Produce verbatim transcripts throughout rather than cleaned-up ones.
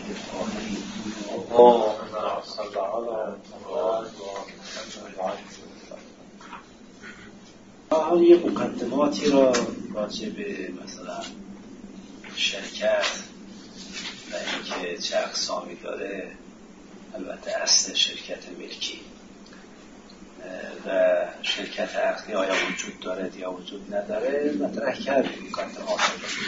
آخری اللهم صل علی محمد. یه مقدماتی را راجع به مثلا شرکت و اینکه چه اقسامی داره، البته اصل شرکت ملکی و شرکت عقدی آیا وجود دارد یا وجود نداره مطرح کردیم مقدمات رو.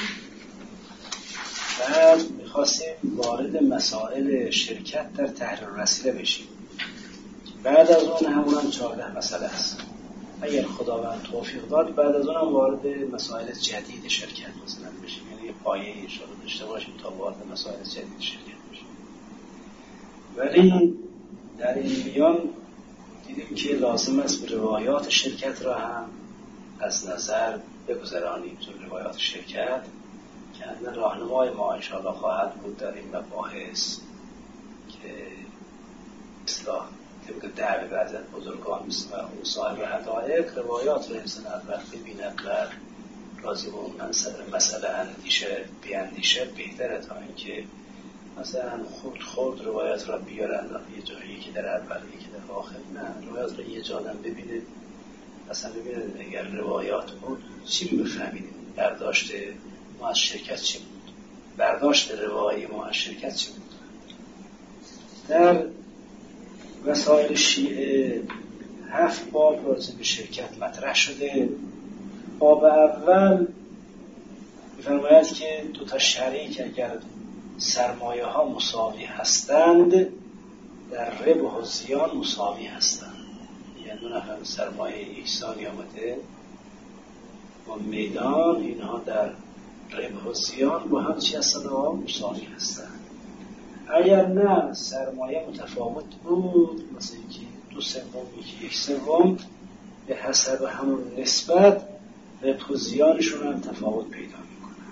بعد میخواستیم وارد مسائل شرکت در تحریر الوسیله بشیم. بعد از اون همون چهارده مسئله است. اگر خداوند توفیق داد بعد از اون هم وارد مسائل جدید شرکت مثلا بشیم، یعنی یه پایه اشاره داشته باشیم تا وارد مسائل جدید شرکت بشیم. ولی در این میان دیدیم که لازم است به روایات شرکت را هم از نظر بگذرانیم. چون روایات شرکت که راهنمای ما انشاءالله خواهد بود در این مباحث که اصلاح طبق دعوی بعضی از بزرگان مثل مرحوم صاحب حدائق روایات رو انسان اول ببینه قبل راضی به اون مسئله اندیشه بیاندیشه بهتره تا اینکه مثلا خورد خورد روایات را بیارن یه جایی که در اول یکی در آخر. نه، روایات را یه جانم ببینه، اصلا ببینه اگر روایات بود چی می‌فهمیدیم، برداشت ما از شرکت چی بود، برداشت روایی ما از شرکت چی بود. در مسائل شیعه هفت باب راجع به شرکت مطرح شده. باب اول می‌فرماید که دو تا شریک اگر سرمایه ها مساوی هستند در ربح و زیان مساوی هستند. یعنی دو نفر سرمایه یکسانی آمده و میدان اینها در ربح و زیان با هم چی هستند و مساوی هستند. اگر نه سرمایه متفاوت بود، مثلا یکی دو سوم یکی یک سوم، به حسب همون نسبت ربح و زیانشون هم تفاوت پیدا میکنن.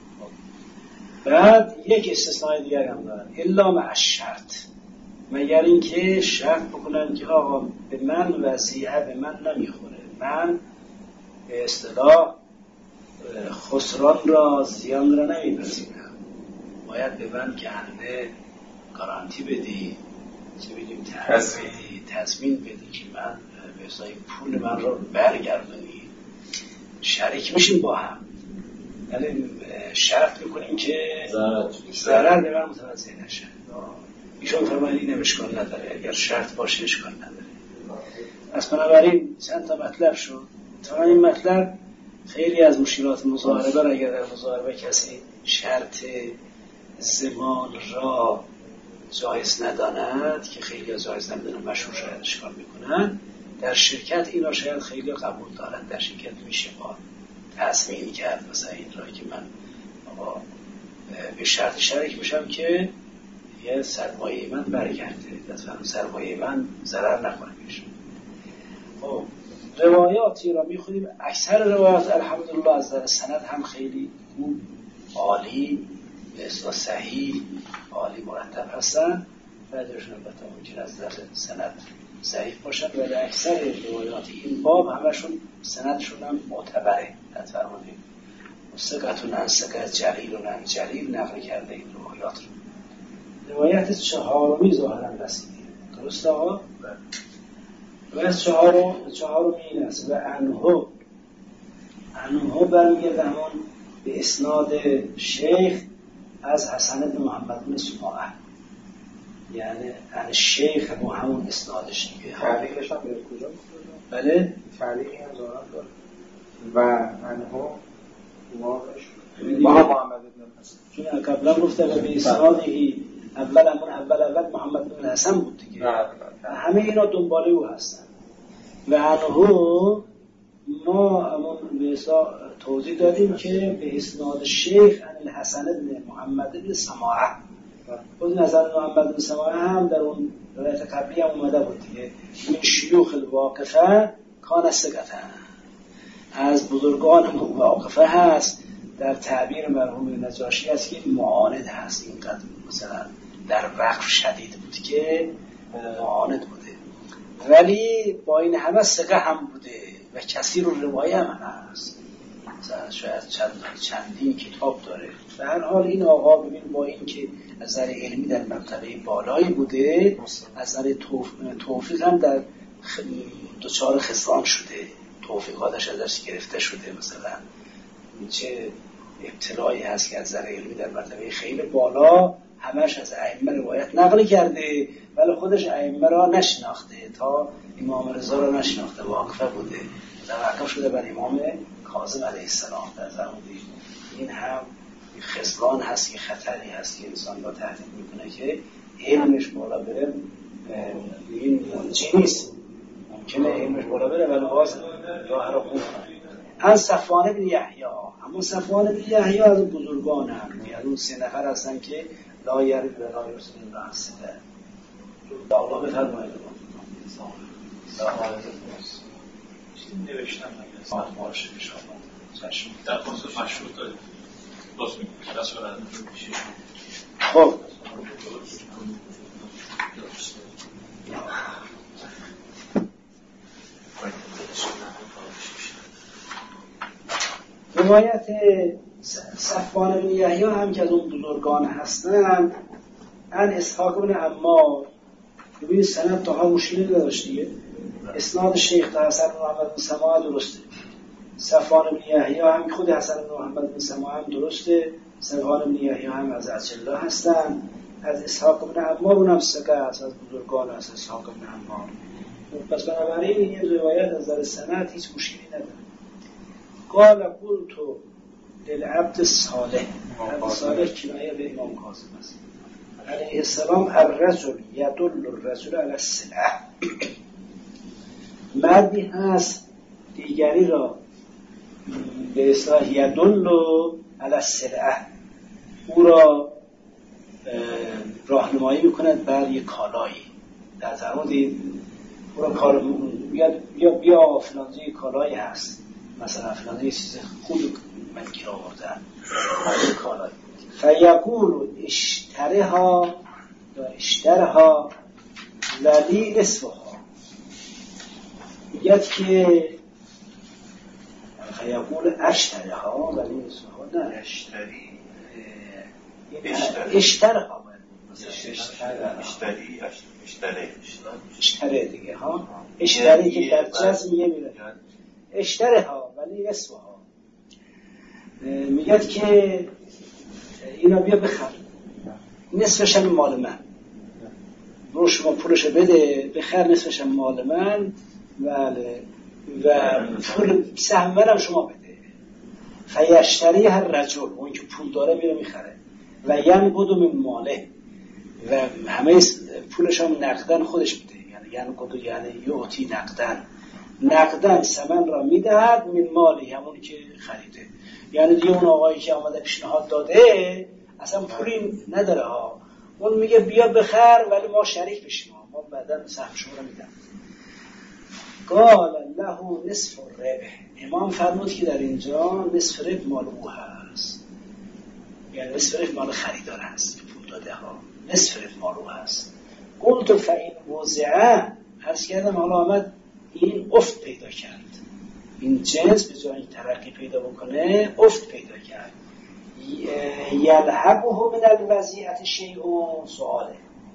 بعد یک استثناء دیگر هم دارن، الا مع الشرط، مگر اینکه شرط بکنن که آقا به من وضیعه به من نمیخوره، من به اصطلاح خسران را زیان را نمیپذیرم، باید به من گهنده گارانتی بدی، چه بگیم تضمین بدی تضمین بدی که من به اصطلاح پول من را برگردونی. شریک میشیم با هم، ولی شرط میکنیم که ضرر به من متوجه نشه. ایشون فرمایید این اشکال نداره، اگر شرط باشه اشکال نداره. از بنابراین چند تا مطلب شد. تا این مطلب خیلی از مشکلات مضاربه را اگر در مضاربه کسی شرط زمان را جایز نداند، که خیلی از جایز ندانند مشهور شاید اشکال میکنن، در شرکت این را شاید خیلی قبول دارند. در شرکت میشه با تضمین کرد مثلا این را که من به شرط شریک میشم که یه سرمایه من برگرده، لطفاً سرمایه من ضرر نکنه میشه. خب روایاتی را میخونیم، اکثر روایات الحمدلله از نظر سند هم خیلی خوب عالی به اصطلاح صحیح عالی مرتب هستن. بعدشون البته ممکن از نظر سند ضعیف باشن، ولی اکثر روایات این باب همشون سندشون هم معتبره. فرمودیم ثقتون عن ثقت جلیلون عن جلیل نقل کرده این روایات رو. روایت چهارمی ظاهرا رسیدیم، درسته ها؟ روایت چهارم چهارمی این است و انهو انهو برمیگرده همون به اسناد شیخ از حسن بن محمد بن سماعه، یعنی ان شیخ با همون اسنادش دیگه. تعلیقش هم به کجا؟ بله تعلیقی هم ظاهرا داره و انهو واقعش با محمد بن حسن، چون قبلا گفته به اسنادی اول همون اول اول محمد بن حسن بود دیگه. همه اینا دنباله او هستن. و انهو ما همون به توضیح دادیم که به اسناد شیخ ان الحسن بن محمد بن سماعه، خود نظر محمد بن سماعه هم در اون روایت قبلی هم اومده بود دیگه، من شیوخ الواقفه کان ثقة، از بزرگان واقفه هست. در تعبیر مرحوم نجاشی هست که معاند هست، اینقدر مثلا در وقف شدید بود که معاند بوده، ولی با این همه ثقه هم بوده و کثیر روایه هم هست. شاید چند چندین کتاب داره. به هر حال این آقا ببین با این که از نظر علمی در مرتبه بالایی بوده، از نظر توفیق هم در دچار خسران شده، توفیقاتش ازش گرفته شده. مثلا چه ابتلایی هست که از نظر علمی در مرتبه خیلی بالا همش از ائمه روایت نقل کرده ولی خودش ائمه را نشناخته، تا امام رضا را نشناخته، واقفه بوده، توقف شده بر امام کاظم علیه السلام در زمانی. این هم خسران هست که خطری هست که انسان را تهدید میکنه که علمش بالا بره. این منجی نیست، ممکنه علمش بالا بره ولی باز راه را خوب کنه. از صفوان بن یحیی، اما صفوان بن یحیی از بزرگان هم از اون سه نفر هستن که لا یرد و لا یرسل الله هسته. الله بفرمایید. چیزی نوشتم نگه آه باشه انشاءالله چشم در خصوص مشروط داریم باز میکنم دست برد میشه. خب روایت صفوان بن یحیی هم که از اون بزرگان هستند، ان اسحاق بن عمار. ببینید سند تا ها مشکلی نداشت دیگه، اسناد شیخ تا حسن بن محمد بن سماع درسته، صفوان بن یحیی هم خود حسن بن محمد بن سماع هم درسته، صفوان بن یحیی هم از عجله هستن، از اسحاق بن عمار اونم سقه است، از بزرگان است اسحاق بن عمار. پس بنابراین این روایت از نظر سند هیچ مشکلی نداره. قال قلت للعبد الصالح، عبد صالح کنایه به امام کاظم است علیه السلام، الرجل یدل الرجل علی السلعه، مردی هست دیگری را به اصطلاح یدل علی السلعه، او را راهنمایی میکند بر یک کالایی. در زمانی او را کار بیا بیا فلانجه کالایی هست، مثلا فلانجه چیز خوب من گیر آوردن کالایی، فیقول اشترها یا اشترها ولی اسمها، میگد که فیقول اشترها ولی اسمها، نه اشتری اشترها اشتری اشتری اشتری دیگه ها، اشتری که در جزم یه میره، اشترها ولی اسمها، میگد که اینا بیا بخر، نصفش هم مال من، برو شما پولش بده بخر، نصفش هم مال من ولی و پول سهم منم شما بده. فیشتری هر رجل، اون که پول داره میره میخره، و ینقض من ماله، و همه پولش هم نقدن خودش بده، یعنی ینقض یعنی یعطی نقدن، نقدن ثمن را میدهد من مالی، همون که خریده. یعنی دیگه اون آقایی که آمده پیشنهاد داده اصلا پولی نداره ها، اون میگه بیا بخر ولی ما شریک بشیم، ما بعداً سهم شما رو میدم. قال له نصف الربح، امام فرمود که در اینجا نصف ربح مال او هست، یعنی نصف ربح مال خریدار هست که پول داده ها، نصف ربح مال او هست. قلت فإن وزعه، عرض کردم حالا آمد این افت پیدا کرد، این جنس به جای ترقی پیدا بکنه افت پیدا کرد. یلحقه من الوضیعة شیء، سواله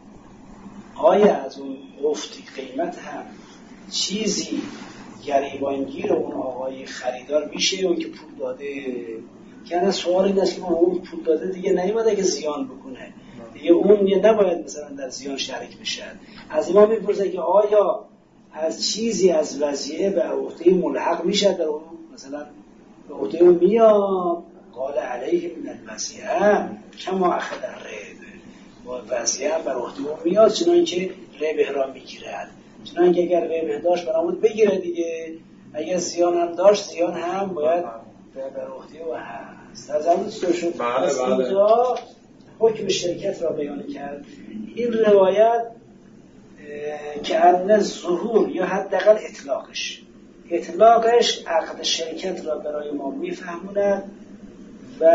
آیا از اون افت قیمت هم چیزی گریبانگیر اون آقای خریدار میشه، اون که پول داده؟ که انا سوال این است که اون پول داده دیگه نیومده که زیان بکنه دیگه، اون یه نباید مثلا در زیان شریک بشه. از ما میپرسه که آیا از چیزی از وضعیه به عهده ملحق میشه در اون مثلا به عهده اون میاد؟ قال علیه من الوضعیه کما اخذ الربح، و وضعیه هم بر عهده اون میاد چنان که ربح را میگیرد، چنان که اگر ربح داشت برامون بگیره دیگه، اگر زیان هم داشت زیان هم باید بر عهده او هست. از همون چطور شد؟ از اینجا حکم شرکت را بیان کرد. این روایت که ان ظهور یا حداقل اطلاقش اطلاقش عقد شرکت را برای ما میفهموند و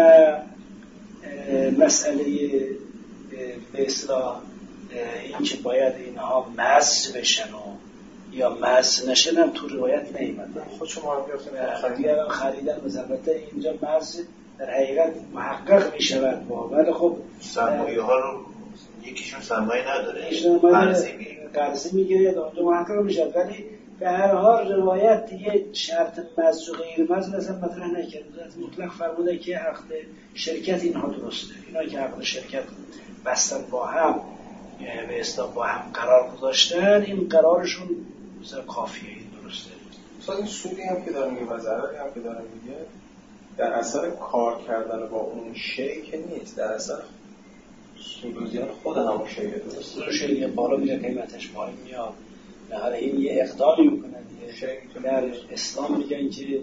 مسئله به اصطلاح این که باید اینها مزج بشن و یا مز نشن هم تو روایت نیامده. خود شما هم بیافتن دیگران خریدن البته اینجا مز در حقیقت محقق می شود با، ولی خب سرمایه ها رو یکیشون سرمایه نداره، قرضی میگیره قرضی میگیره اونجا محقق میشه، ولی به هر حال روایت دیگه شرط مز و غیر مز مثلا مطرح نکرده، مطلق فرموده که عقد شرکت اینها درسته. اینا که عقد شرکت بستن با هم به اصطلاح با هم قرار گذاشتن، این قرارشون مثلا کافیه، این درسته. مثلا این سودی هم که داره میگه و ضرری هم که داره میگه در اثر کار کردن با اون شی که نیست، در اثر سود و زیان خود همون شیء درسته. سود شیء بالا میره قیمتش پایین میاد. در این یه اقدامی میکنه دیگه. در اسلام میگن که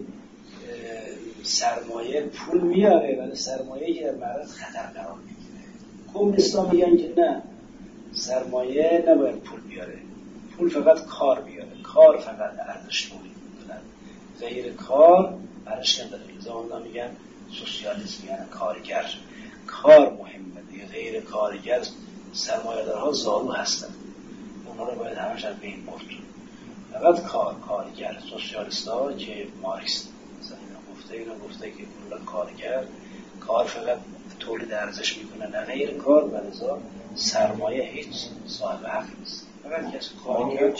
سرمایه پول میاره ولی سرمایه که در معرض خطر قرار میگیره. کم اسلام میگن که نه، سرمایه نباید پول بیاره، پول فقط کار بیاره، کار فقط ارزش تولید میکنه، غیر کار ارزش نداره. لذا اونا میگن سوسیالیسم، یعنی کارگر، کار مهمه دیگه، غیر کارگر سرمایه‌دارها زالو هستن، اونا رو باید همش از بین برد. فقط کار، کارگر. سوسیالیست‌ها که مارکس مثلا گفته اینا گفته که کلا کارگر، کار فقط تولید ارزش میکنه نه غیر کار، و لذا سرمایه هیچ صاحب حق نیست، فقط کسی کارگر.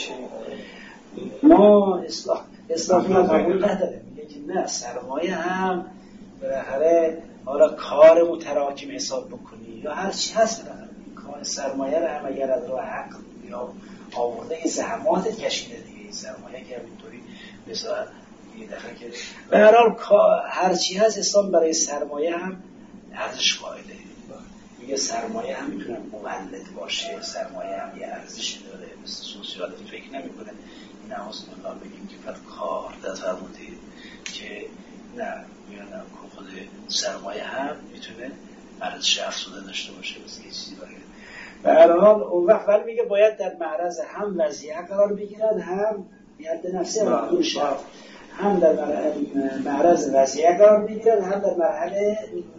ما اصلاح اصلاحی ما قبول نداره، میگه که نه، سرمایه هم بالاخره حالا کار متراکم حساب بکنی یا هر چی هست، بالاخره کار سرمایه رو هم اگر از راه حق یا آورده این زحماتت کشیده دیگه، این سرمایه که همینطوری مثلا یه دفعه که به هر حال هر چی هست اسلام برای سرمایه هم ارزش قائله. میگه سرمایه هم میتونه مولد باشه، سرمایه هم یه ارزش داره، مثل سوسیالیسم فکر نمیکنه نه حسن الله بگیم که فقط کار در فرمودید که نه، میگن خود سرمایه هم میتونه ارزش افزوده داشته باشه، مثل یه چیزی باشه. به هر حال اون وقت ولی میگه باید در معرض هم وضعیت قرار بگیرد، هم ید نفسی هم شد، هم در معرض وضعیت قرار بگیرد، هم در مرحله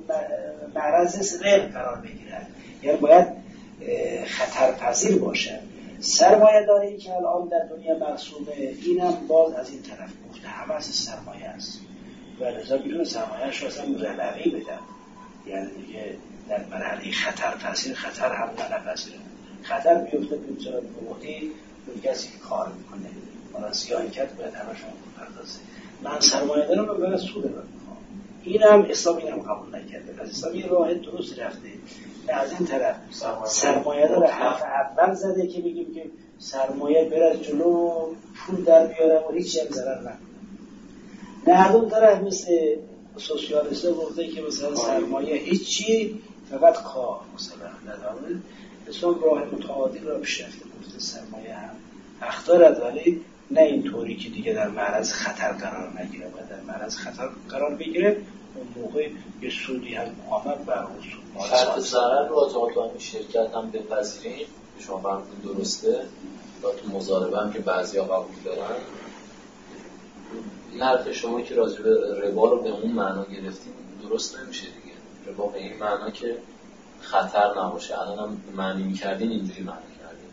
معرض غیر قرار بگیرد، یعنی باید خطرپذیر باشه. سرمایه داری که الان در دنیا مرسومه، اینم باز از این طرف گفته همه از سرمایه است و لذا بیرون سرمایه‌اش رو اصلا رلقی بدن، یعنی دیگه در مرحله خطرپذیر، خطر هم نپذیره، خطر بیفته به جای بودی به کسی که کار میکنه ولی سیاهی کرد باید همشون پردازه. من سرمایه دارم و باید سود رو میخوام، این هم اسلام این هم قبول نکرده. از اسلام یه راه درست رفته، نه از این طرف سرمایه داره حرف اول زده که میگیم که سرمایه برد جلو پول در بیاره و هیچ هم ضرر نکنه، نه از اون طرف مثل سوسیالیست ها گفته که مثلا سرمایه هیچی فقط کار مثلا نداره. اسلام راه متعادل را پیش رفته، گفته سرمایه هم حق دارد ولی نه اینطوری که دیگه در معرض خطر قرار نگیره، و در معرض خطر قرار بگیره اون موقع یه سودی هم آمد بر اون سود. شرط ضرر رو از آقایان شرکت هم بپذیریم، شما فرمودین درسته، و تو مضاربه هم که بعضیا قبول دارن. این حرف شما که راجع به ربا رو به اون معنا گرفتیم درست نمیشه دیگه. ربا به این معنا که خطر نباشه، الان هم معنی میکردین اینجوری معنی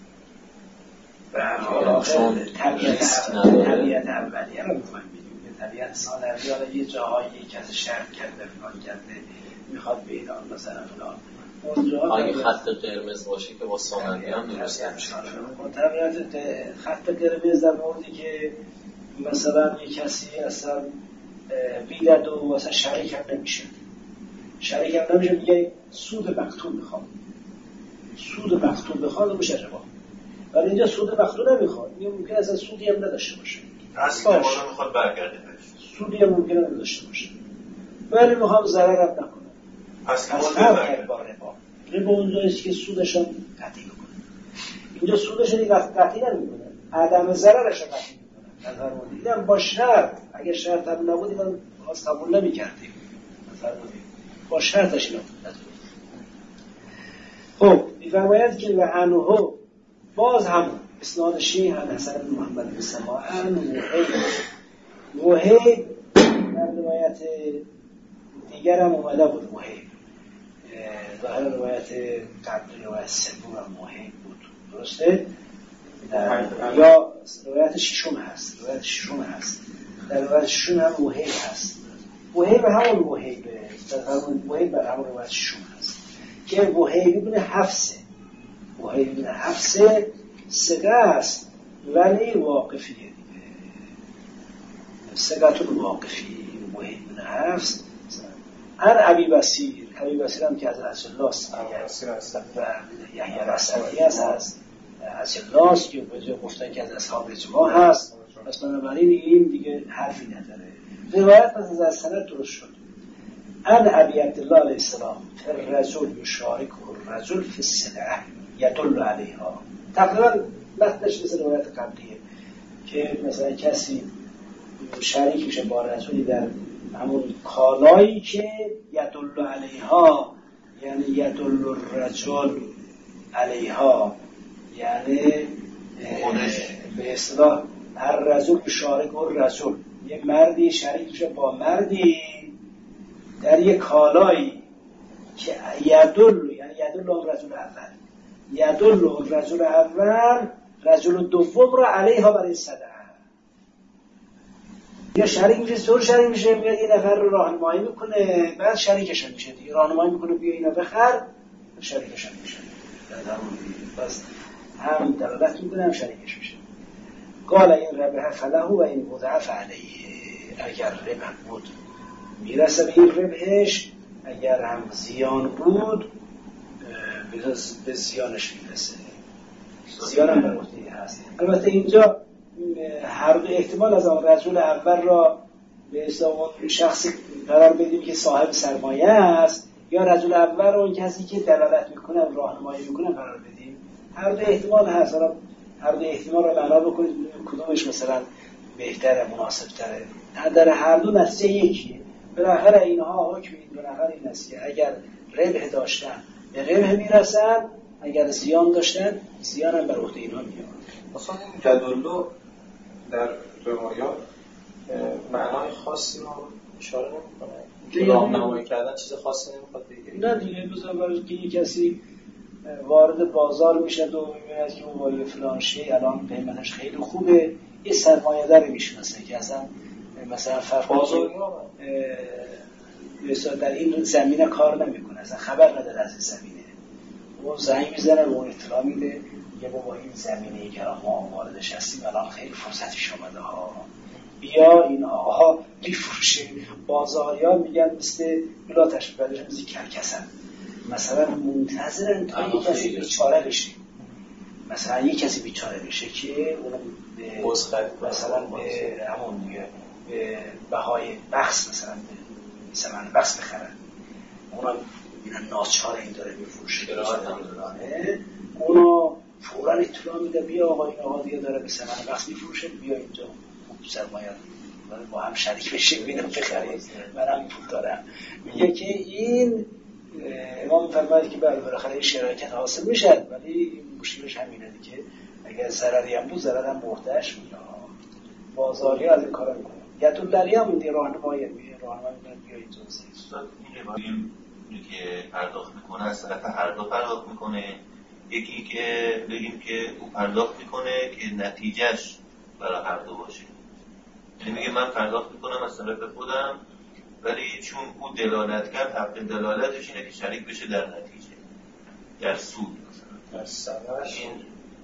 کردین چون طبیعت اولیه رو میخوایم بگیم، طبیعت ثانویه حالا یه جاهایی کسی شرط کرده فلان کرده میخواد به ایران مثلا فلان، اگه خط قرمز باشه که با ثانویه هم درست نمیشه. طبیعت خط قرمز در موردی که مثلا یه کسی اصلا بیدد و اصلا شریک هم نمیشه، شریک هم نمیشه، میگه سود مقتول میخوام، سود مقتول بخواد میشه ربا، ولی اینجا سود مقتول نمیخواد، میگه ممکن اصلا سودی هم نداشته باشه، اصلا ما رو میخواد برگرده بهش، سودی هم ممکن نداشته باشه ولی میخوام ضرر هم نکنه. پس فرق کرد با ربا. ربا اونجاییست که سودشون قطعی بکنه، اینجا سودشون قطعی نمیکنه، عدم ضررش قطعی میکنه. نظر بودیم دیدم با شرط، اگه شرط هم نبودیم من خواست قبول نمی کردیم، نظر بودیم با شرطش نبود. خب میفرماید که لعنه باز هم اسناد شیخ حسن بن محمد بن سماعان وحید وحید در روایت دیگر هم اومده بود، وحید ظاهر روایت قبل روایت سوم هم وحید بود، درسته؟ یا روایت ششم هست روایت ششم هست در روایت ششم هم وهیب هست وهیب همون وهیبه در همون وهیب بر همون روایت ششم هست که وهیب ابن حفصه وهیب ابن حفصه سقه است ولی واقفیه دیگه سقه‌تون واقفی وهیب ابن حفص هر ابی بصیر ابی بصیر هم که از رسول الله است و یحیی الاسدی هست از الله که به جای گفتن که از اصحاب اجماع هست پس بنابراین این دیگه حرفی نداره روایت پس از سند درست شد ان ابی عبدالله علیه السلام الرجل یشارک الرجل فی السلع یدل علیها تقریبا متنش مثل روایت قبلیه که مثلا کسی شریک میشه با رجلی در همون کالایی که یدل علیها یعنی یدل الرجل علیها یعنی به اصطلاح هر رجل شارک الرجل یه مردی شریک میشه با مردی در یک کالایی که یدل یعنی یدل الرجل اول یدل الرجل اول رجل دوم را علیها برای صدقه یا شریک میشه سر شریک میشه میاد یه نفر رو راهنمایی میکنه بعد شریکش میشه دیگه راهنمایی میکنه بیا اینو بخر شریکش میشه بس هم دلالت میکنه هم شریکش میشه قال این ربح فله و این مضاعف علیه اگر ربح بود میرسه به این ربحش اگر هم زیان بود به زیانش میرسه زیان هم به عهده هست البته اینجا هر دو احتمال از آن رجل اول را به حساب شخصی قرار بدیم که صاحب سرمایه است یا رجل اول رو اون کسی که دلالت میکنه راهنمایی میکنه قرار بدیم هر دو احتمال هست هر دو احتمال رو معنا بکنید کدومش مثلا بهتره مناسب تره در هر دو نتیجه یکیه بالاخره اینها حکم این دو نفر این است که اگر ربح داشتن به ربح میرسن اگر زیان داشتن زیان هم بر عهده اینا میاد مثلا این جدولو در روایات معنای خاصی رو اشاره نمی‌کنه راهنمایی کردن چیز خاصی نمیخواد بگه نه دیگه مثلا که یک کسی وارد بازار میشه و میبینه که اون وای فلان شی الان قیمتش خیلی خوبه یه سرمایه‌دار میشناسه که اصلا مثلا فرض مثلا در این زمینه کار نمیکنه اصلا خبر نداره از این زمینه اون زنگ میزنه و اون اطلاع میده یه بابا این زمینه‌ای که ما واردش هستیم الان خیلی فرصتش اومده ها بیا این آقا میفروشه بازاریان میگن مثل بلا تشریف بردش مثل کرکسن مثلا منتظرن تا یک کسی بیچاره بشه مثلا یک کسی بیچاره بشه که اونم به مثلا به همون میگه به بهای بخص مثلا به ثمن بخص بخرن اونم اینا ناچار این داره میفروشه اونو فوراً اطلاع میده بیا آقا این آقا دیگه داره به ثمن بخص میفروشه بیا اینجا سرمایه با هم شریک بشیم بینم بخریم منم پول دارم میگه که این امام میفرماید که بالاخره این شراکت حاصل میشه ولی مشکلش همینه دیگه اگر ضرری هم بود ضرر هم بردهش میاد بازاری از این کارا میکنه یا تو دریا هم این راهنمایی میگه راهنمایی میگه اینجا این که پرداخت میکنه از طرف هر دو پرداخت میکنه یکی که بگیم که او پرداخت میکنه که نتیجهش برای هر دو باشه یعنی میگه من پرداخت میکنم از طرف خودم ولی چون او دلالت کرد حق دلالتش اینه که شریک بشه در نتیجه در سود مثلا در سبش این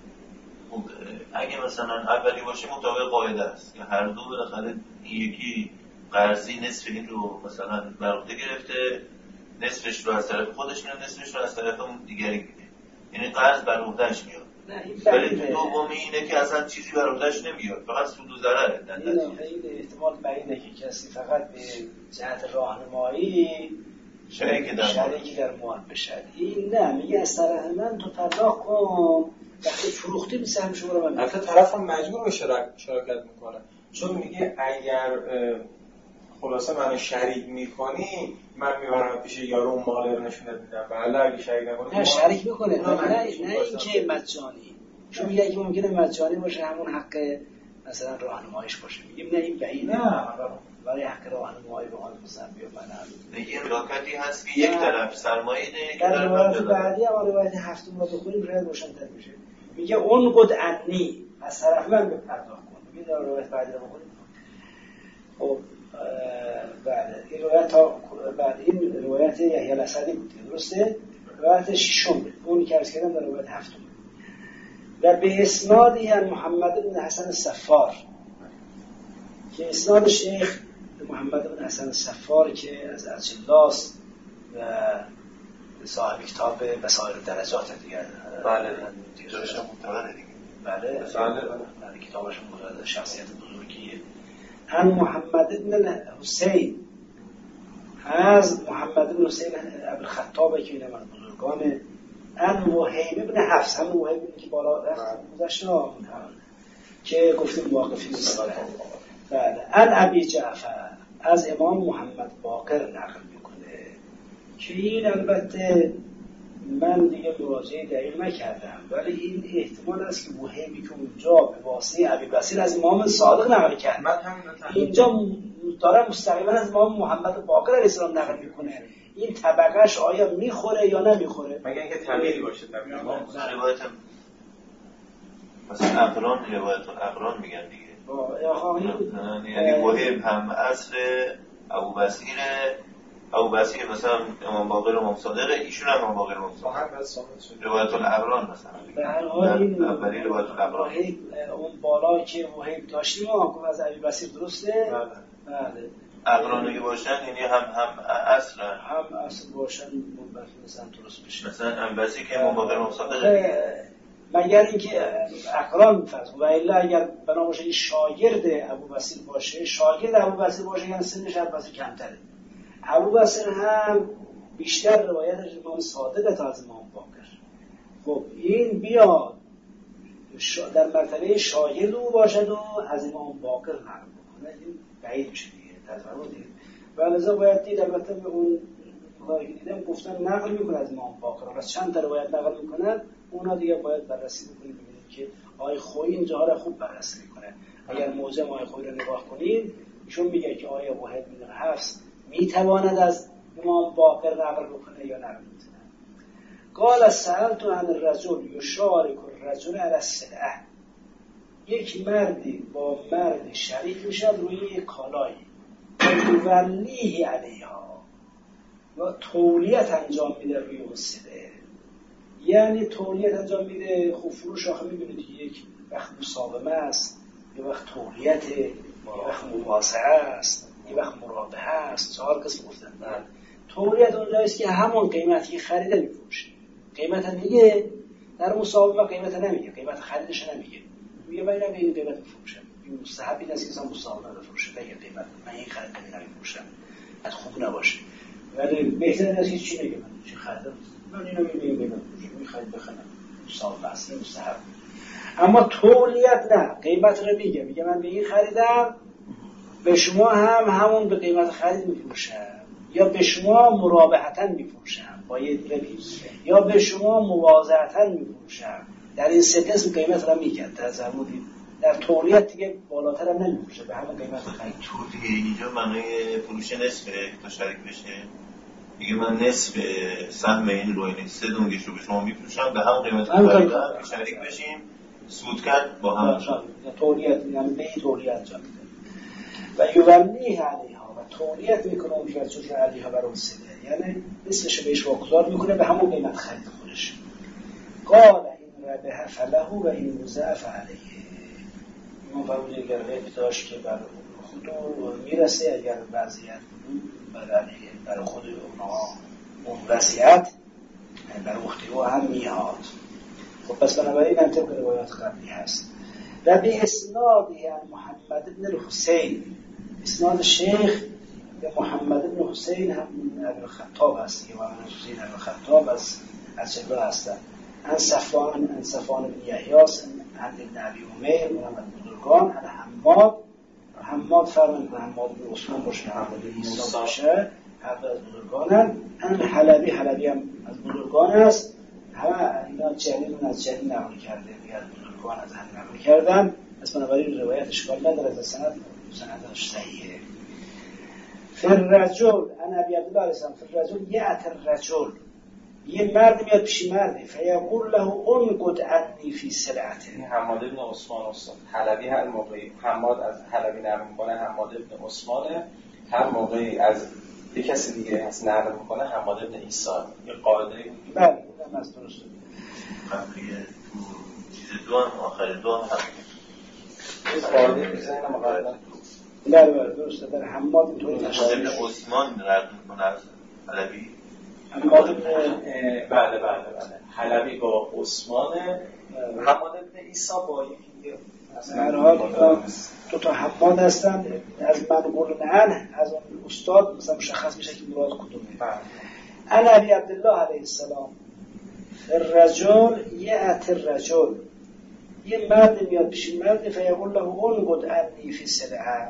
اگه مثلا اولی باشه مطابق قاعده است که هر دو بالاخره یکی قرضی نصف این رو مثلا بر عهده گرفته نصفش رو از طرف خودش میاد نصفش رو از طرف اون دیگری میده یعنی قرض بر عهدهش میاد ولی تو دومی اینه که اصلا چیزی بر عهدهش نمیاد فقط سود و ضرره در نتیجه این احتمال بعیده که کسی فقط به جهت راهنمایی شریک در شریکی در موان بشه این نه میگه از طرف من تو پرداخت کن وقتی فروختی می سهم شما رو من البته طرف هم مجبور به شراکت میکنه چون میگه اگر خلاصه منو شریک میکنی من میبرم پیش یارو مال رو نشونت میدم بله اگه شریک نکنی نه شریک میکنه نه نه اینکه مجانی چون میگه اگه ممکنه مجانی باشه همون حق مثلا راهنماییش باشه میگیم نه این بعیده نه برای حق راهنمایی به آن مثلا بیا من یه راکتی هست که یک طرف سرمایه ده یک طرف در روایت بعدی هم روایت هفتم رو بخونیم راه روشن‌تر میشه میگه اون قد انی از طرف من به پرداخت کن. میگه در روایت بعدی رو بخونیم. خب بعد این روایت تا بعد این روایت یحیی الاسدی بود درسته؟ روایت ششم بود اونی که عرض کردم در روایت هفتم و به اسنادی از محمد بن حسن الصفار که اسناد شیخ محمد بن حسن الصفار که از اجلاس و صاحب کتاب بصائر درجات دیگه بله دیگرش هم متوره دیگه بله بله کتابش متوره شخصیت بزرگیه. ان محمد بن حسین از محمد بن حسین ابوالخطاب که اینه من بزرگانه. ان وهیب بن حفص هم وهیب که بالا رفت گذشته که گفتیم واقفی نیست. بله ان ابی جعفر از امام محمد باقر نقل میکنه که این البته من دیگه مراجعه دقیق نکردم ولی این احتمال است که وهیبی که اونجا به واسطه ابی بصیر از امام صادق نقل کرد اینجا داره مستقیما از امام محمد باقر علیه السلام نقل میکنه. این طبقهش آیا میخوره یا نمیخوره؟ مگه اینکه تعبیری باشه تعبیر روایت مثلا اقران روایت اقران میگن دیگه یعنی وهیب هم عصر ابوبصیر ابوبصیر مثلا امام باقر و امام صادق ایشون هم امام باقر و امام صادق روایت الاقران مثلا به هر حال این اولی روایت الاقران اون بالایی که وهیب داشتیم ما از ابوبصیر درسته؟ بله اقرانی باشن یعنی هم هم اصل هم اصل باشن مثلا درست بشه مثلا ابوبصیر که امام باقر و امام صادق مگر اینکه اقران فرض و الا اگر بنا باشه شاگرد ابوبصیر باشه شاگرد ابوبصیر باشه یعنی سنش ابوبصیر کمتره. ابوبصیر هم بیشتر روایت از امام صادق تا از امام باقر. خب این بیاد در مرتبه شاگرد او باشد و از امام باقر نقل بکنه این بعید میشه دیگه تصور دیگه و لذا باید دید البته به اون کاری که دیدم گفتن نقل میکنه از امام باقر از چند تا روایت نقل میکنن اونا دیگه باید بررسی بکنید ببینید که آقای خویی اینجاها رو خوب بررسی میکنه. اگر موضع آقای خویی رو نگاه کنید ایشون میگه که آیا وهیب بن حفص میتواند از امام باقر نقل بکنه یا نمیتونه. قال سألت عن الرجل یشارک الرجل علی السلعه یک مردی با مردی شریک میشد روی یک کالایی یولیه علیها و تولیت انجام میده روی اون سلعه یعنی تولیت انجام میده. خوب فروش آخه میبینید یک وقت مساومه است یه وقت تولیت یه وقت مواسعه است یه وقت مرابحه است چهار قسم گفتن. تولیت اونجاییست که همون قیمتی که خریده میفروشه قیمت میگه در مساومه قیمت نمیگه قیمت خریدش نمیگه میگه من اینم این قیمت میفروشم این مستحب این است که انسان مساومه بفروشه بگه قیمت من این خرید نمیفروشم از خوب نباشه ولی بهتره از هیچ چی نگه من چی خریدم من اینو میگم قیمت میفروشم میخرید بخرم مساومه است مستحب. اما تولیت نه قیمت رو میگه میگه من به این خریدم به شما هم همون به قیمت خرید میفروشم یا به شما مرابحتاً میفروشم با یه ربی یا به شما موازاتاً میفروشم. در این سه قسم قیمت را میگه در زمودی در تولیت دیگه بالاتر هم نمیفروشه به همون قیمت خرید. تو دیگه اینجا معنای فروش نصفه تا شریک بشه میگه من نصف سهم این رو این سه دونگش رو به شما میفروشم به همون قیمت خریدم شریک بشیم سود کرد با هم تولیت یعنی به تولیت انجام میده و یولیه علیها و تولیت میکنه اون که رجل علیها بر اون سده یعنی نصفش بهش واگذار میکنه به همون قیمت خرید خودش. قال این ربح فله و این مضاعف علیه ما فرمودیم اگر غیب داشت که بر خود میرسه اگر وضعیت بر خود اونها اون وضعیت بر مختیو هم میاد. خب پس بنابراین هم طبق روایات قبلی هست. و به اسنادی هم محمد بن الحسین اسناد شیخ به محمد بن حسین هم ابوالخطاب هست که محمد حسین ابوالخطاب از از چطور هستن ان صفوان ان صفوان بن یحیاس ان ابن ابی امیر محمد بزرگان ان حماد حماد فرمان به حماد بن عثمان باشه حماد بن عیسی باشه هر از بزرگانن ان حلبی حلبی هم از بزرگان است همه اینا جلیل از جلیل نقل کرده دیگر بزرگان از هم نقل کردن پس بنابراین روایت اشکال نداره از سند سندش صحیحه. فر رجل ان ابی عبدالله علیه السلام فر رجل یعت الرجل یه مرد میاد پیش مردی فیقول له انقد عنی فی سلعته. حماد بن عثمان استاد حلبی هر موقعی حماد از حلبی نقل میکنه، حماد بن عثمانه، هر موقعی از یه کسی دیگه هست نقل میکنه حماد بن عیسی. یه قاعده بود. بله اونم از درست قبلیه تو چیز دو هم آخر دو هم هست. این قاعده میزنه مقدم. بله بله درسته. در حماد اینطوری حماد بن عثمان نقل میکنه از حلبی. حماد بن بله بله بله حلبی با عثمان، حماد بن عیسی با یکی در حال دو تا حماد هستن از منقول عنه از اون استاد مثلا مشخص میشه که مراد کدومه. انا علی عبدالله علیه السلام الرجل یأتی الرجل، یه مرد میاد پیش مرد فیقول له انقد عنی فی سلعه،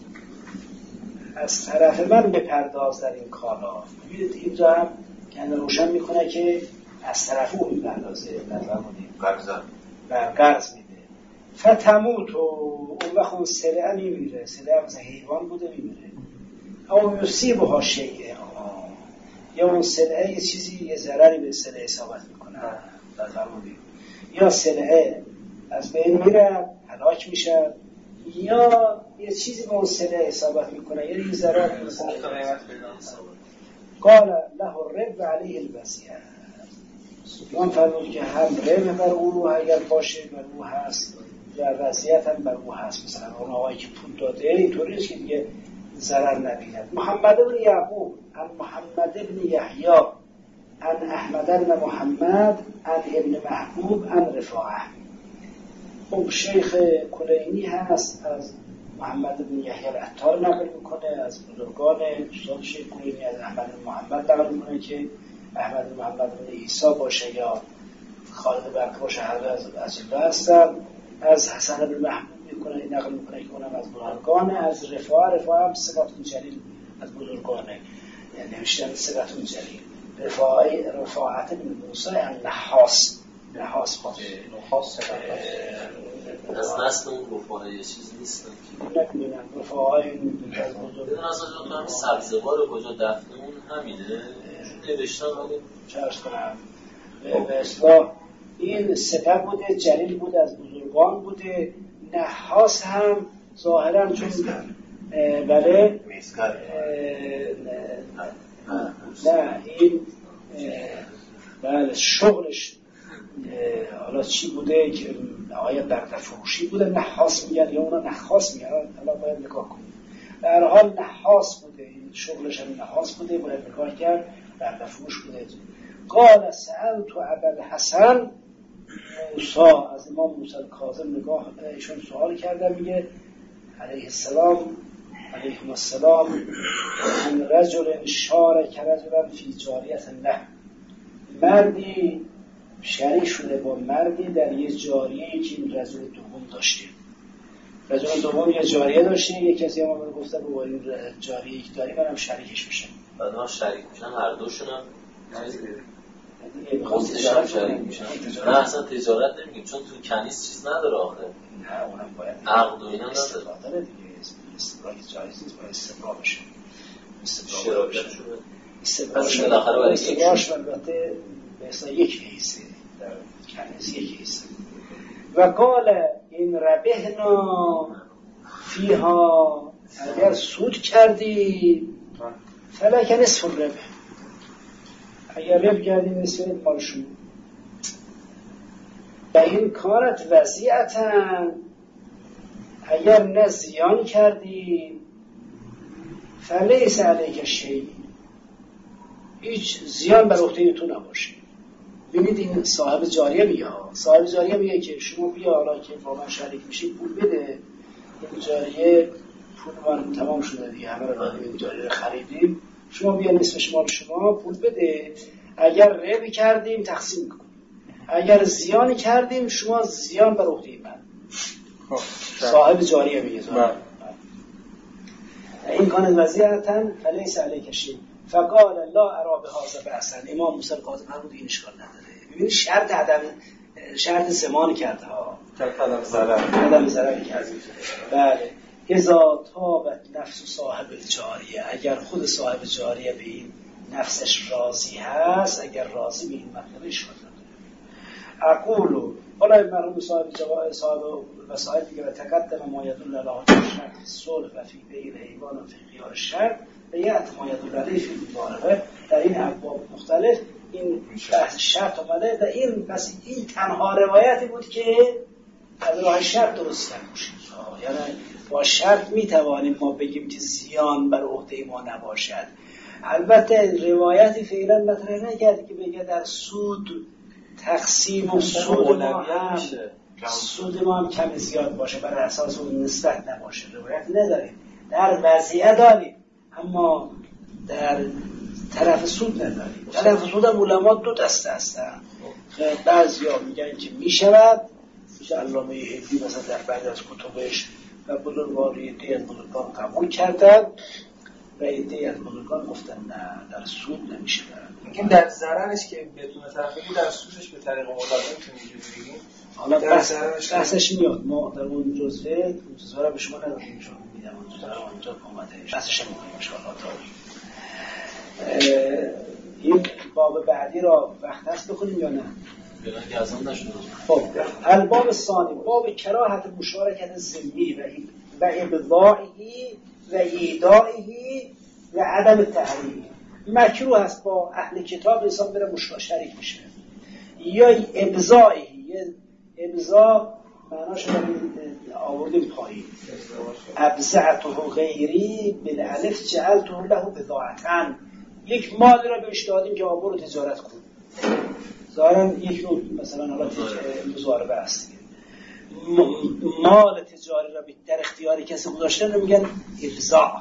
از طرف من بپرداز در این کالا. ببینید اینجا هم یعنی روشن میکنه که از طرف اون میپردازه نظر بودیم قرضه بر قرض میده. فتموت و اون وقت اون سلعه میمیره، سلعه مثل حیوان بوده میمیره. او یصیبها شیء، یا اون سلعه یه چیزی یه ضرری به سلعه اصابت میکنه نظر بودیم، یا سلعه از بین میره هلاک میشه، یا یه چیزی به اون سلعه اصابت میکنه یا یه ضرر مثلا قال له الرب علیه الوصیه. سفیان فرمود که هم رب بر او اگر باشه بر او هست و وصیت هم بر او هست. مثلا اون آقایی که پول داده اینطوری نیست که دیگه ضرر نبیند. محمد بن یعقوب عن محمد بن یحیی عن احمد بن محمد عن ابن محبوب عن رفاعه. اون شیخ کلینی هست از محمد بن یحیی العطار نقل میکنه، از بزرگان استاد شیخ کلینی از احمد بن محمد نقل میکنه که احمد بن محمد بن عیسی باشه یا خالد برق باشه، هر از از الله هستن. از حسن بن محبوب میکنه نقل میکنه که اونم از بزرگان. از رفاعه، رفاعه هم ثقتون جلیل از بزرگانه، یعنی نوشتن ثقتون جلیل. رفاعه رفاعت بن موسی النحاس، نحاس خواهد نحاس از نسل اون رفاعه یه چیز نیستن که نکنم. رفاعه از بزرگان بدون از اونجا همین سبزوار کجا دفنون همینه نوشتن ولی چرش کنم به اصلاح این سپر بوده، جلیل بوده، از بزرگان بوده. نحاس هم ظاهرا چون بله نه این بله شغلش حالا چی بوده که آیا برده فروشی بوده نحاس میگن یا اونا نحاس میگن، حالا باید نگاه کنیم. در حال نحاس بوده، این شغلش هم نحاس بوده، باید نگاه کرد برده فروش بوده. قال سألت ابوالحسن موسی، از امام موسی کاظم نگاه ایشون سوال کرده، میگه علیه السلام علیه السلام ان رجل شارک رجلا فی جاریت له، مردی شریک شده با مردی در یه جاریه‌ای که این رجل دوم داشته. رجل دوم یه جاریه داشته، یه کسی هم من گفته با این جاریه‌ای که داری منم شریکش میشم. بعد ما شریک میشن هر دوشون هم میخواد تجارت شریک میشن. نه اصلا تجارت نمیگیم چون تو کنیس چیز نداره آخه. نه اونم باید عقد و اینا نداره. استفاده دیگه استفاده جایز نیست، باید استفاده بشه. استفاده بشه. استفاده بالاخره برای استفاده البته به اصلا یک حیثه در کنیس یک حیثه. و قال این ربحنا فیها، اگر سود کردی فلک نصف الربح، اگر رب کردیم نصف مالشون. و این کارت وضیعتا، اگر نه زیان کردی فلیس علیک شیء، هیچ زیان بر عهده تو نباشه. ببینید این صاحب جاریه میگه، صاحب جاریه میگه که شما بیا حالا که با من شریک میشی پول بده، این جاریه پول من تمام شده دیگه، همه رو دادیم این جاریه خریدیم، شما بیا نصف شما شما پول بده، اگر ربی کردیم تقسیم کنیم، اگر زیانی کردیم شما زیان بر عهده من. صاحب جاریه میگه این کانت وضیعتا فلیس علیک شیء فقال لا ارى بهذا بأسا. امام موسی کاظم هم بود این اشکال نداره. ببینید شرط عدم شرط زمان کرده ها، عدم ضرر عدم ضرر کرده. بله اذا طابت نفس صاحب الجاریه، اگر خود صاحب جاریه به این نفسش راضی هست، اگر راضی به این مطلب اشکال نداره. اقولو حالا مرحوم صاحب جواب صاحب وسائل دیگه تقدم ما یدل علی شرط صلح و فی بیع الحیوان و فی خیار شرط و یأتی ما یدل علیه فی المضاربه. در این ابواب مختلف این بحث شرط اومده. در این پس این تنها روایتی بود که از راه شرط درست کرد میشه. یعنی با شرط میتوانیم ما بگیم که زیان بر عهده ما نباشد. البته روایتی فعلا مطرح نکرد که بگه در سود تقسیم و سود ما هم سود ما هم کم زیاد باشه، بر اساس اون نسبت نباشه. روایت نداریم، در وضعیه داریم اما در طرف سود نداریم. طرف سود هم علما دو دسته هستن. بعضی ها میگن که میشود، مثل علامه هندی مثلا در بعضی از کتبش و بزرگواری عده از بزرگان قبول کردن و عده از بزرگان گفتن نه در سود نمیشه. این در ضررش که بدون طرف بگی در سودش به طریق مداوم که میگه بگیم حالا بحثش میاد. ما در اون جزوه جزوه را به شما نداریم، شما میدم اون جزوه را اونجا آمده بحثش میکنیم انشاءالله تعالی. این باب بعدی را وقت هست بکنیم یا نه؟ بیان که ازم نشده. خب الباب ثانی باب کراهت مشارکت ضمنی و ابضاعی و ایداعی و عدم تحریم. مکروه است با اهل کتاب انسان بره شریک بشه یا ابضاعی. ابضاع معناش رو آوردیم پایین. ابضعته غیری بالالف جعلته له بضاعتن. یک مال را بهش دادیم که آبرو تجارت کن. ظاهرا یک نوع مثلا حالا مضاربه است. مال تجاری را در اختیار کسی گذاشتن رو میگن ابضاع.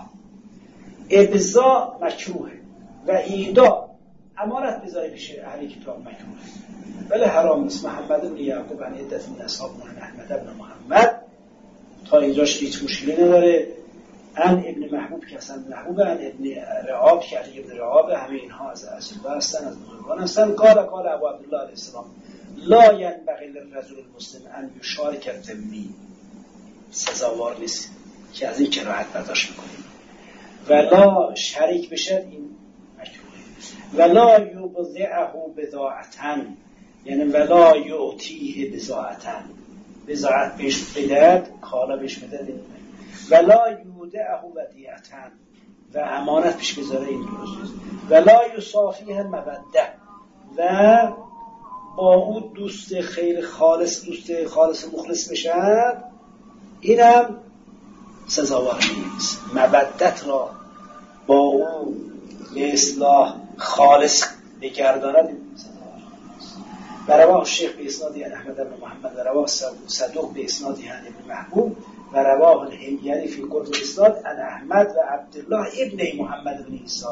ابضاع مکروهه و ایدا امانت بذاری پیش اهل کتاب مکروهه ولی حرام است. محمد بن یعقوب عن عدت من اصحاب احمد بن محمد تا اینجاش هیچ مشکلی نداره. ان ابن محبوب که اصلا محبوب، ان ابن رعاب که علی ابن رعاب، همه اینها از اصل هستن، از بزرگان هستن. قال قال ابو عبدالله علیه السلام لا ینبغی للرجل المسلم ان یشارک الذمی. سزاوار نیست که از این کراهت برداشت میکنیم. ولا شریک بشد این مکروهه. ولا یبضعه بضاعتاً یعنی ولا یعطیه بضاعتاً. بضاعت بهش بدهد، کالا بهش بدهد. ولا یودعه ودیعتاً و امانت پیش بذاره این درست. ولا یصافیه مبده و با او دوست خیلی خالص دوست خالص مخلص بشد، اینم سزاوار نیست. مبدت را با او به اصلاح خالص بگرداند سزاوار نیست. و رواه شیخ به اسنادی عن احمد بن محمد و رواه صدوق به اسنادی عن ابن محبوب و رواه الحمیری فی قرب الاسناد عن احمد و عبدالله ابن محمد بن عیسی.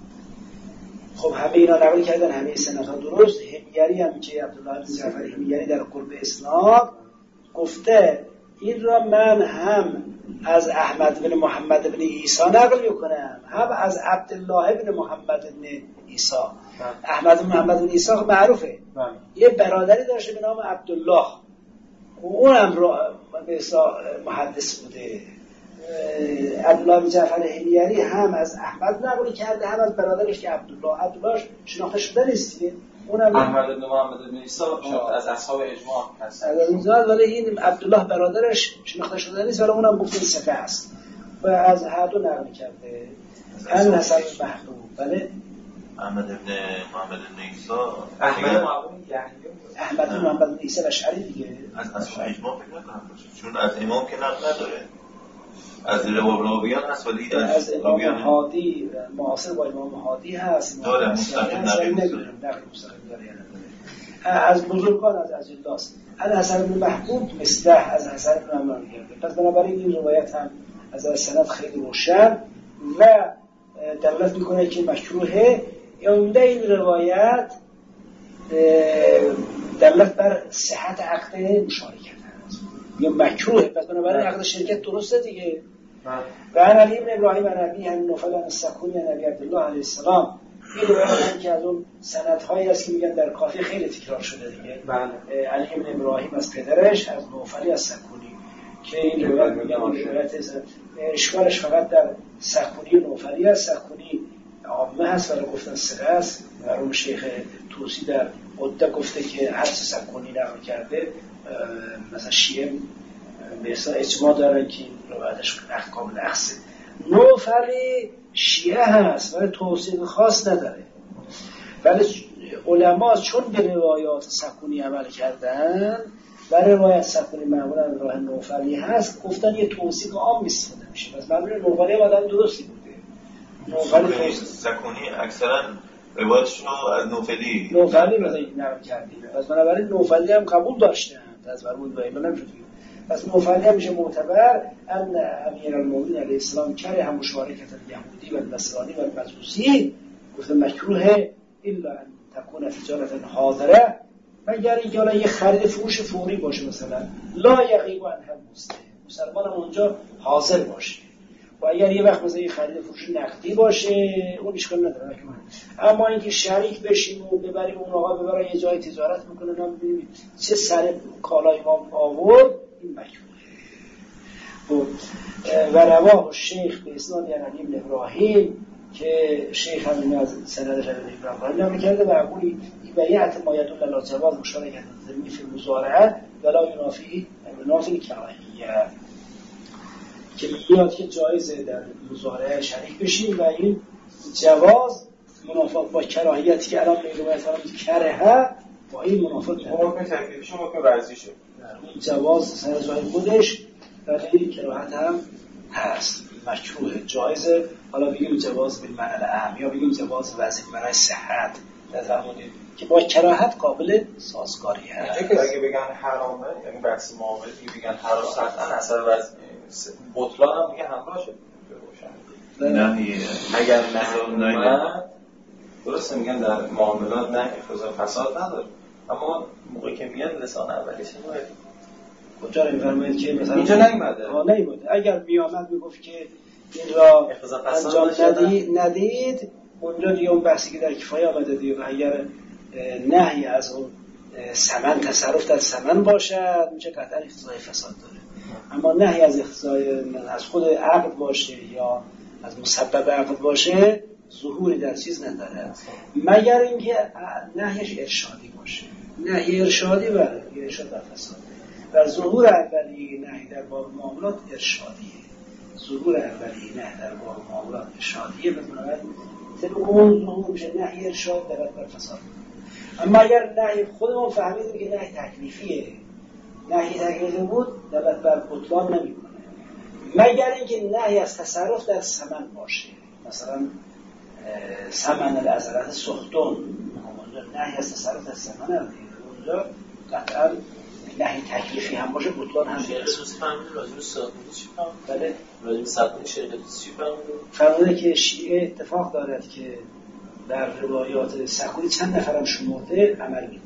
خب همه اینا نقل کردن، همه سندها درست. حمیری هم که عبدالله بن جعفر حمیری در قرب اسناد گفته این را من هم از احمد بن محمد بن عیسی نقل میکنم، هم از عبدالله بن محمد بن عیسی. احمد بن محمد بن عیسی معروفه، یه برادری داشته به نام عبدالله و اونم به اصلاح محدث بوده. عبدالله بن جعفر حمیری هم از احمد نقل کرده، هم از برادرش که عبدالله. عبدالله شناخته شده نیست، اونم احمد بن محمد بن عیسی از اصحاب اجماع هست. ولی این عبدالله برادرش شناخته شده نیست، ولی اونم گفته ثقه است و از هر دو نقل کرده. ان حسن محبوب بله احمد بن محمد بن عیسی احمد محبوب یعنی احمد بن محمد بن عیسی اشعری دیگه از اصحاب اجماع فکر نکنم باشه، چون از امام که نقل نداره. از راویان هست ولی از امام هادی معاصر با امام هادی هست داره مستقیم نقل مستقیم داره یا نداره. از بزرگان از از جداست. از حسن بن محبوب مصلح از حسن بن عمران گرفته. پس بنابراین این روایت هم از سند خیلی روشن و دلالت میکنه که مکروهه. عمده این روایت دلالت بر صحت عقد مشارکت هست یا مکروهه. پس بنابراین عقد شرکت درسته دیگه. و عن علی بن ابراهیم عن ابی عن نوفل عن السکونی عن ابی عبدالله علیه السلام. این روایت که از اون سندهایی است که میگن در کافی خیلی تکرار شده دیگه. بله. علی بن ابراهیم از پدرش، از نوفل از سکونی که این روایت میگن روایت اشکالش فقط در سکونی و نوفلی است. سکونی عامه هست برای گفتن سقه است. مرحوم شیخ طوسی در عده گفته که هر چه سکونی نقل کرده مثلا شیعه به اصلا اجماع دارن که این روایتش احکام نقصه. نوفلی شیعه هست ولی توصیف خاص نداره، ولی علما چون به روایات سکونی عمل کردن و روایت سکونی معمولا راه نوفلی هست گفتن یه توصیف عام استفاده میشه. پس معمولا نوفلی هم آدم درستی بوده. نوفلی سکونی اکثرا روایتش رو از نوفلی نوفلی مثلا نقل کردیم، پس بنابراین نوفلی هم قبول داشتن از مرمود و ایلا نمیشد. پس نوفلی هم میشه معتبر ان امیرالمومنین علیه السلام کره هم مشارکت یهودی و نصرانی و مجوسی گفته مکروه الا ان تکون تجارت حاضره، مگر اینکه حالا یه خرید فروش فوری باشه، مثلا لا یغیب عنها المسلم، مسلمان هم اونجا حاضر باشه. و اگر یه وقت مثلا یه خرید فروش نقدی باشه اون اشکال نداره. اما اینکه شریک بشیم و ببریم اون آقا ببره یه جای تجارت میکنه نمیدونیم چه سر کالای ما آورد، این مکروه. و رواه شیخ به اسناد علی بن ابراهیم که شیخ هم از سندش علی بن ابراهیم نمی کرده و اقولی بیعت ما یدل علی جواز مشارکت ضمنی فی المزارعه ولا ینافی منافی کراهیه، که میاد که جایزه در مزارعه شریک بشیم و این جواز منافات با کراهیتی که الان میگم مثلا کره با این منافات حکم تکلیفی شما که وضعی شد این جواز سر جای خودش ولی کراهت هم هست، مکروه جایزه. حالا بگیم جواز بالمعنی الاعم یا بگیم جواز وضعی برای صحت در زمانی که با کراهت قابل سازگاری هست. اگه اگه بگن حرامه یعنی بحث معامله دیگه بگن حرام قطعا اثر وضعی بطلان هم دیگه همراه شد نه اگر نه درسته میگن در معاملات نه افراز فساد نداره، اما موقعی که میاد لسان اولیش باید کجا رو میفرمایید که مثلا اینجا نیومده ها نیومده. اگر میامد میگفت که این را انجام ندید ندید اونجا دیگه اون بحثی که در کفایه آمده دیگه. اگر نهی از اون ثمن تصرف در ثمن باشد میشه قطعا اقتضای فساد داره، اما نهی از اقتضای از خود عقد باشه یا از مسبب عقد باشه ظهوری در چیز نداره، مگر اینکه نهیش ارشادی باشه. نهی ارشادی بله ارشاد در فساد و ظهور اولی نهی در باب معاملات ارشادیه. ظهور اولی نهی در باب معاملات ارشادیه، بنابراین طبق اون ظهور میشه نهی ارشاد در باب فساد. اما اگر نهی خودمون فهمیدیم که نهی تکلیفیه، نهی تکلیفی بود دلالت بر بطلان نمیکنه، مگر اینکه نهی از تصرف در ثمن باشه، مثلا ثمن العذرات سختون نهی از تصرف در ثمن هم اونجا قطعا نهی تکلیفی هم باشه بطلان هم شیخ سوسی فهمیده راجب ساکنی چی فهمیده؟ بله راجب ساکنی شیخ چی فهمیده؟ فرموده که شیعه اتفاق دارد که در روایات سکونی چند نفرم شمرده عمل میکنه.